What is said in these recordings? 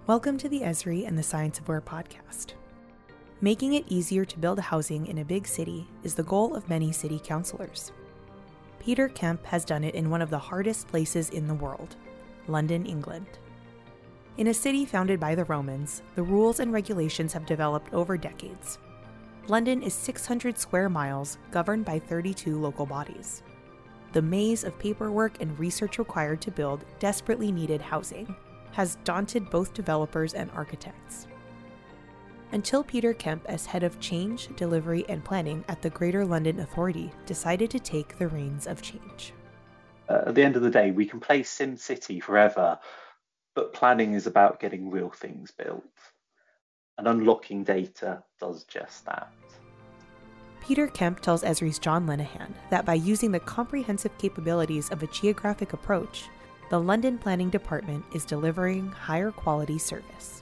Welcome to the Esri and the Science of Where podcast. Making it easier to build housing in a big city is the goal of many city councillors. Peter Kemp has done it in one of the hardest places in the world, London, England. In a city founded by the Romans, the rules and regulations have developed over decades. London is 600 square miles, governed by 32 local bodies. The maze of paperwork and research required to build desperately needed housing has daunted both developers and architects. Until Peter Kemp, as head of change, delivery, and planning at the Greater London Authority, decided to take the reins of change. At the end of the day, we can play SimCity forever, but planning is about getting real things built. And unlocking data does just that. Peter Kemp tells Esri's John Linehan that by using the comprehensive capabilities of a geographic approach, the London Planning Department is delivering higher quality service.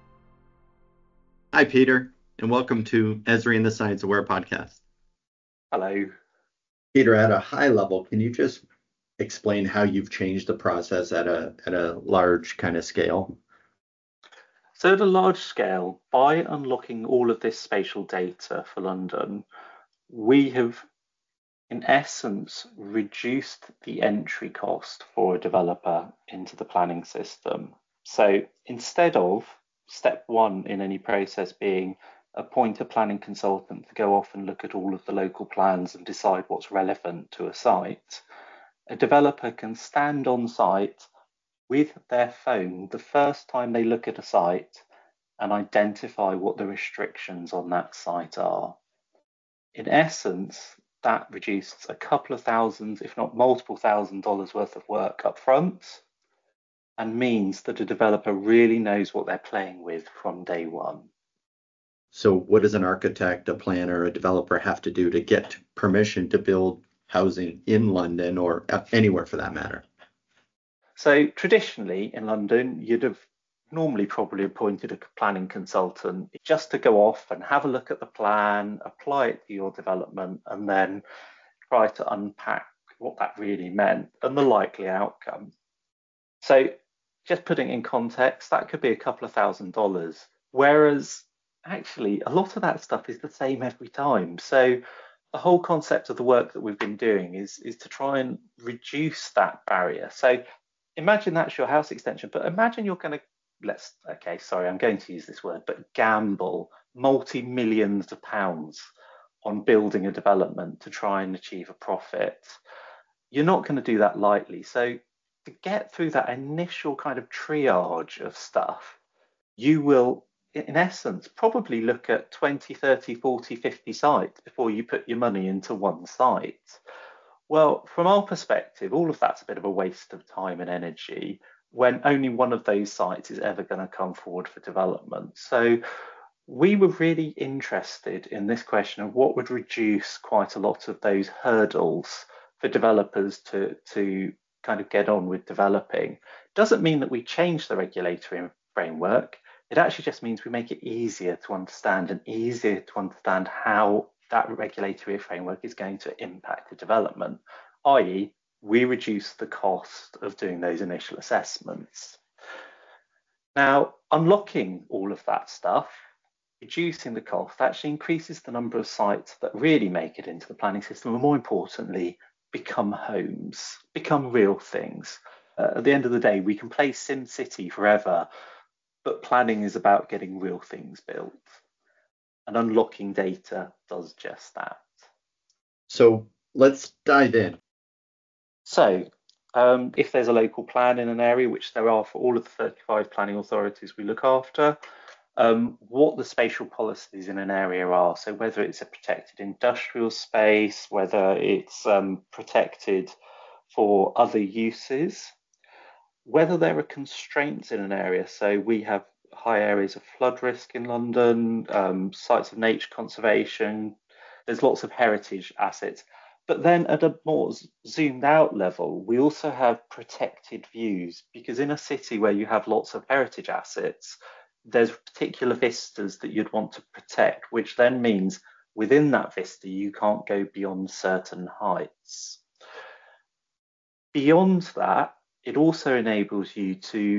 Hi, Peter, and welcome to Esri and the Science of Where podcast. Hello. Peter, at a high level, can you just explain how you've changed the process at a large kind of scale? So at a large scale, by unlocking all of this spatial data for London, we have, in essence, reduced the entry cost for a developer into the planning system. So instead of step one in any process being appoint a planning consultant to go off and look at all of the local plans and decide what's relevant to a site, a developer can stand on site with their phone the first time they look at a site and identify what the restrictions on that site are. In essence, that reduces a couple of thousands, if not multiple $1,000s worth of work up front, and means that a developer really knows what they're playing with from day one. So what does an architect, a planner, a developer have to do to get permission to build housing in London or anywhere for that matter? So traditionally in London, you'd have normally probably appointed a planning consultant just to go off and have a look at the plan, apply it to your development, and then try to unpack what that really meant and the likely outcome. So just putting in context, that could be a couple of $1,000s, whereas actually a lot of that stuff is the same every time. So the whole concept of the work that we've been doing is to try and reduce that barrier. So imagine that's your house extension, but imagine you're going to, I'm going to use this word, but gamble multi-millions of pounds on building a development to try and achieve a profit. You're not going to do that lightly. So to get through that initial kind of triage of stuff, you will, in essence, probably look at 20, 30, 40, 50 sites before you put your money into one site. Well, from our perspective, all of that's a bit of a waste of time and energy when only one of those sites is ever going to come forward for development. So we were really interested in this question of what would reduce quite a lot of those hurdles for developers to kind of get on with developing. Doesn't mean that we change the regulatory framework. It actually just means we make it easier to understand and easier to understand how that regulatory framework is going to impact the development, i.e., we reduce the cost of doing those initial assessments. Now, unlocking all of that stuff, reducing the cost, actually increases the number of sites that really make it into the planning system, and more importantly, become homes, become real things. At the end of the day, we can play SimCity forever, but planning is about getting real things built. And unlocking data does just that. So let's dive in. So if there's a local plan in an area, which there are for all of the 35 planning authorities we look after, what the spatial policies in an area are. So whether it's a protected industrial space, whether it's protected for other uses, whether there are constraints in an area. So we have high areas of flood risk in London, sites of nature conservation, there's lots of heritage assets. But then at a more zoomed out level, we also have protected views, because in a city where you have lots of heritage assets, there's particular vistas that you'd want to protect, which then means within that vista, you can't go beyond certain heights. Beyond that, it also enables you to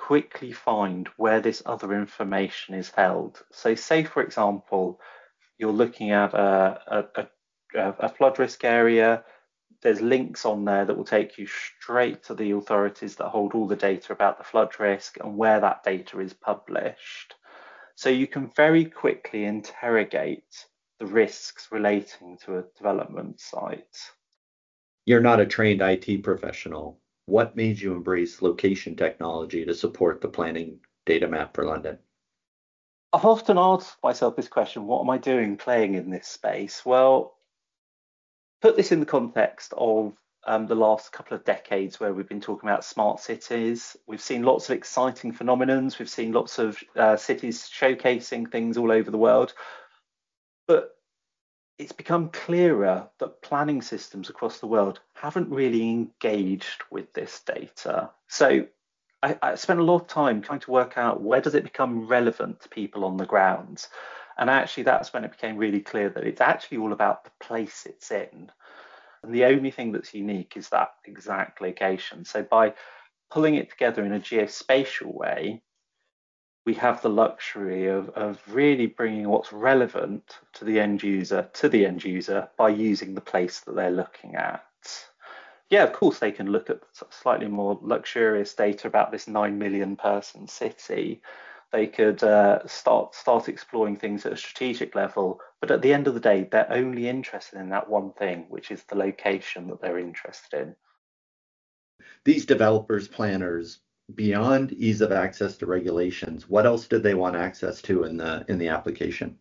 quickly find where this other information is held. So say, for example, you're looking at a flood risk area. There's links on there that will take you straight to the authorities that hold all the data about the flood risk and where that data is published. So you can very quickly interrogate the risks relating to a development site. You're not a trained IT professional. What made you embrace location technology to support the planning data map for London? I've often asked myself this question, what am I doing playing in this space? Well, put this in the context of the last couple of decades where we've been talking about smart cities. We've seen lots of exciting phenomenons. We've seen lots of cities showcasing things all over the world. But it's become clearer that planning systems across the world haven't really engaged with this data. So I spent a lot of time trying to work out where does it become relevant to people on the ground. And actually, that's when it became really clear that it's actually all about the place it's in. And the only thing that's unique is that exact location. So by pulling it together in a geospatial way, we have the luxury of really bringing what's relevant to the end user by using the place that they're looking at. Yeah, of course, they can look at slightly more luxurious data about this 9 million person city. They could start exploring things at a strategic level. But at the end of the day, they're only interested in that one thing, which is the location that they're interested in. These developers, planners, beyond ease of access to regulations, what else did they want access to in the application?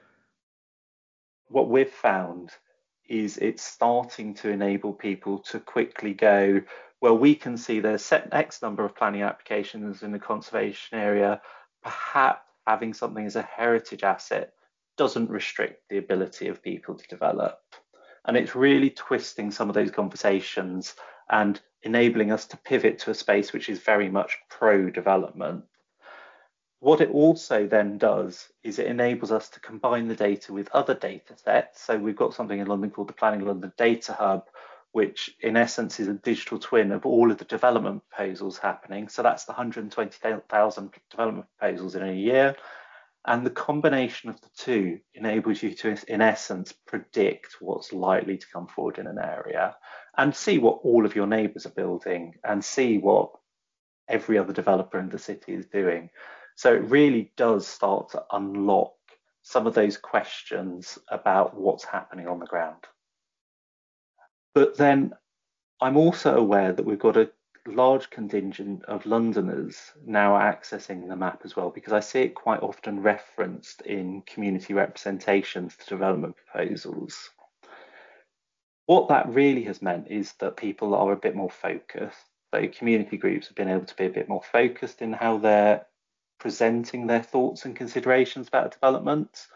What we've found is it's starting to enable people to quickly go, well, we can see there's set X number of planning applications in the conservation area. Perhaps having something as a heritage asset doesn't restrict the ability of people to develop. And it's really twisting some of those conversations and enabling us to pivot to a space which is very much pro-development. What it also then does is it enables us to combine the data with other data sets. So we've got something in London called the Planning London Data Hub, which in essence is a digital twin of all of the development proposals happening. So that's the 120,000 development proposals in a year. And the combination of the two enables you to, in essence, predict what's likely to come forward in an area and see what all of your neighbours are building and see what every other developer in the city is doing. So it really does start to unlock some of those questions about what's happening on the ground. But then I'm also aware that we've got a large contingent of Londoners now accessing the map as well, because I see it quite often referenced in community representations to development proposals. What that really has meant is that people are a bit more focused. So community groups have been able to be a bit more focused in how they're presenting their thoughts and considerations about development.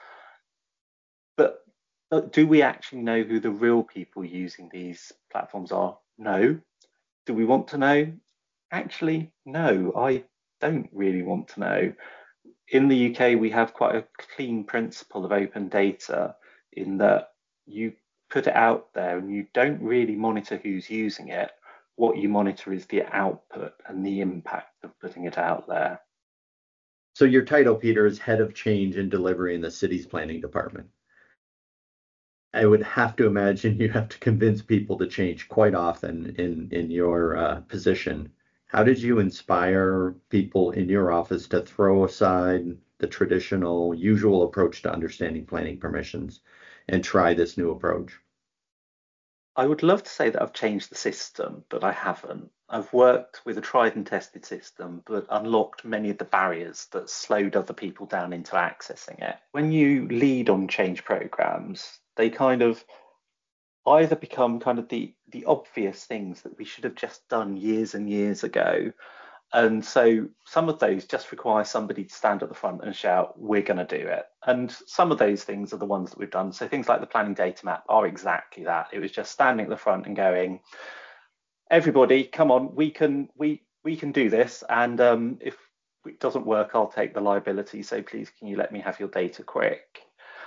But do we actually know who the real people using these platforms are? No. Do we want to know? Actually, no, I don't really want to know. In the UK, we have quite a clean principle of open data in that you put it out there and you don't really monitor who's using it. What you monitor is the output and the impact of putting it out there. So your title, Peter, is Head of Change and Delivery in the city's planning department. I would have to imagine you have to convince people to change quite often in your position. How did you inspire people in your office to throw aside the traditional, usual approach to understanding planning permissions and try this new approach? I would love to say that I've changed the system, but I haven't. I've worked with a tried and tested system, but unlocked many of the barriers that slowed other people down into accessing it. When you lead on change programs, they kind of either become kind of the obvious things that we should have just done years and years ago. And so some of those just require somebody to stand at the front and shout, we're going to do it. And some of those things are the ones that we've done. So things like the planning data map are exactly that. It was just standing at the front and going, everybody, come on, we can do this. And if it doesn't work, I'll take the liability. So please, can you let me have your data quick?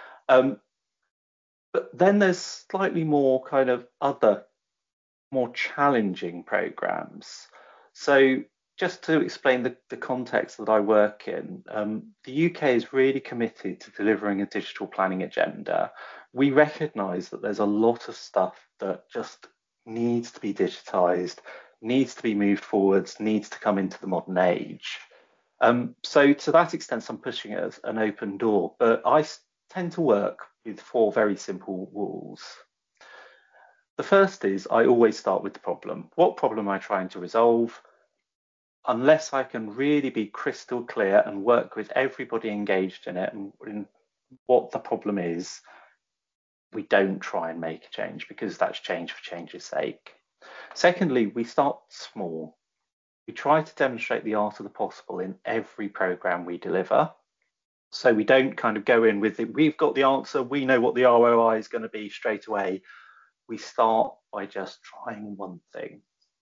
But then there's slightly more kind of other, more challenging programs. So just to explain the context that I work in, the UK is really committed to delivering a digital planning agenda. We recognise that there's a lot of stuff that just needs to be digitised, needs to be moved forwards, needs to come into the modern age. So to that extent, I'm pushing it as an open door, but I tend to work with 4 very simple rules. The first is I always start with the problem. What problem am I trying to resolve? Unless I can really be crystal clear and work with everybody engaged in it and what the problem is, we don't try and make a change, because that's change for change's sake. Secondly, we start small. We try to demonstrate the art of the possible in every programme we deliver. So we don't kind of go in with it, we've got the answer, we know what the ROI is going to be straight away. We start by just trying one thing.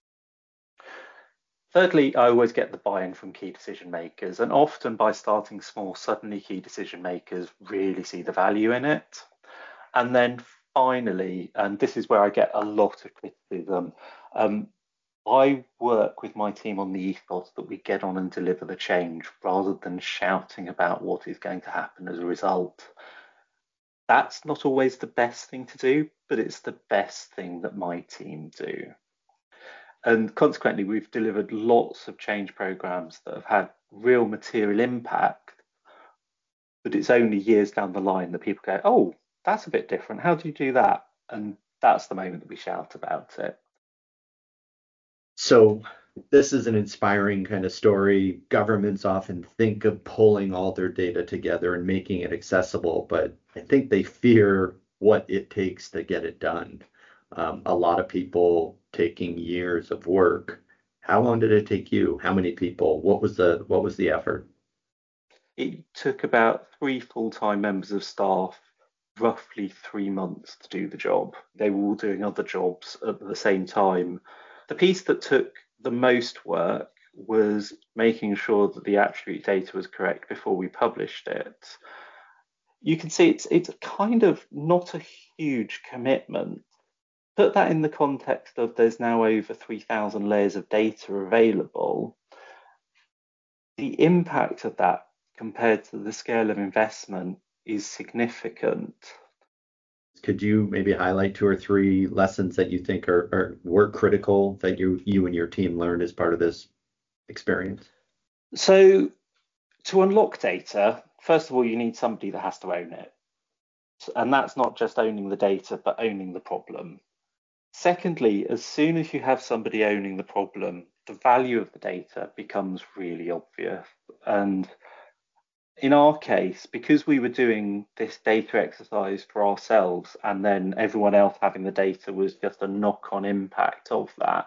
Thirdly, I always get the buy-in from key decision makers, and often by starting small, suddenly key decision makers really see the value in it. And then finally, and this is where I get a lot of criticism, I work with my team on the ethos that we get on and deliver the change rather than shouting about what is going to happen as a result. That's not always the best thing to do, but it's the best thing that my team do. And consequently, we've delivered lots of change programs that have had real material impact, but it's only years down the line that people go, oh, that's a bit different. How do you do that? And that's the moment that we shout about it. So this is an inspiring kind of story. Governments often think of pulling all their data together and making it accessible, but I think they fear what it takes to get it done. A lot of people taking years of work. How long did it take you? How many people? What was the effort? It took about 3 full-time members of staff, roughly 3 months to do the job. They were all doing other jobs at the same time. The piece that took the most work was making sure that the attribute data was correct before we published it. You can see it's kind of not a huge commitment. Put that in the context of there's now over 3,000 layers of data available. The impact of that compared to the scale of investment is significant. Could you maybe highlight 2 or 3 lessons that you think were critical that you and your team learned as part of this experience? So to unlock data, first of all, you need somebody that has to own it. And that's not just owning the data, but owning the problem. Secondly, as soon as you have somebody owning the problem, the value of the data becomes really obvious. And in our case, because we were doing this data exercise for ourselves and then everyone else having the data was just a knock-on impact of that,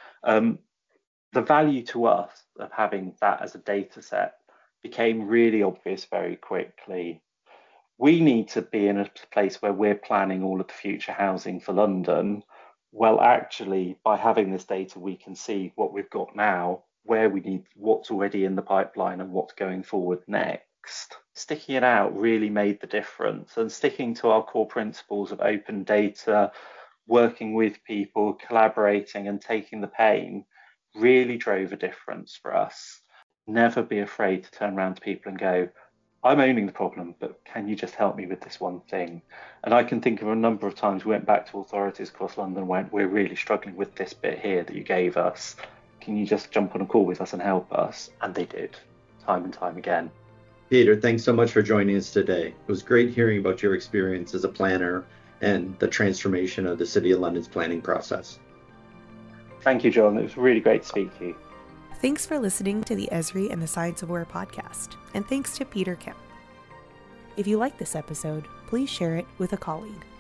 the value to us of having that as a data set became really obvious very quickly. We need to be in a place where we're planning all of the future housing for London. Well, actually, by having this data, we can see what we've got now, where we need, what's already in the pipeline and what's going forward next. Sticking it out really made the difference, and sticking to our core principles of open data, working with people, collaborating and taking the pain really drove a difference for us. Never be afraid to turn around to people and go, I'm owning the problem, but can you just help me with this one thing? And I can think of a number of times we went back to authorities across London and went, we're really struggling with this bit here that you gave us. Can you just jump on a call with us and help us? And they did, time and time again. Peter, thanks so much for joining us today. It was great hearing about your experience as a planner and the transformation of the City of London's planning process. Thank you, John. It was really great to speak to you. Thanks for listening to the Esri and the Science of Where podcast, and thanks to Peter Kemp. If you like this episode, please share it with a colleague.